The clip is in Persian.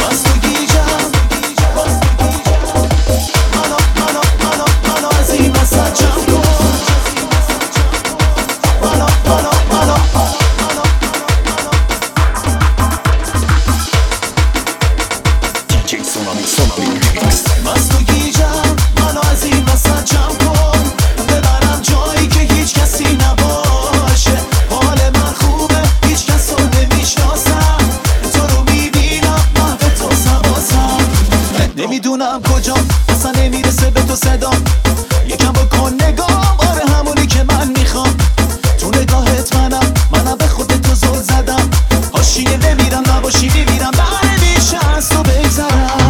منو از این وسط جمع کن. منو مستو گیجم، منو از این وسط جمع کن. ببرم جایی که هیچ کسی نباشه. حال من خوبه، هیچ کس رو نمیشناسم. تو رو میبینم، محو تو سواسم. نمیدونم کجام، اصلا نمیرسه به تو صدام. یکم بکن نگام، آره همونی که من میخوام. تو نگاهت منم به خودت تو زل زدم. حاشیه نمیرم، نباشی میمیرم. بره میشه از تو بگذرم.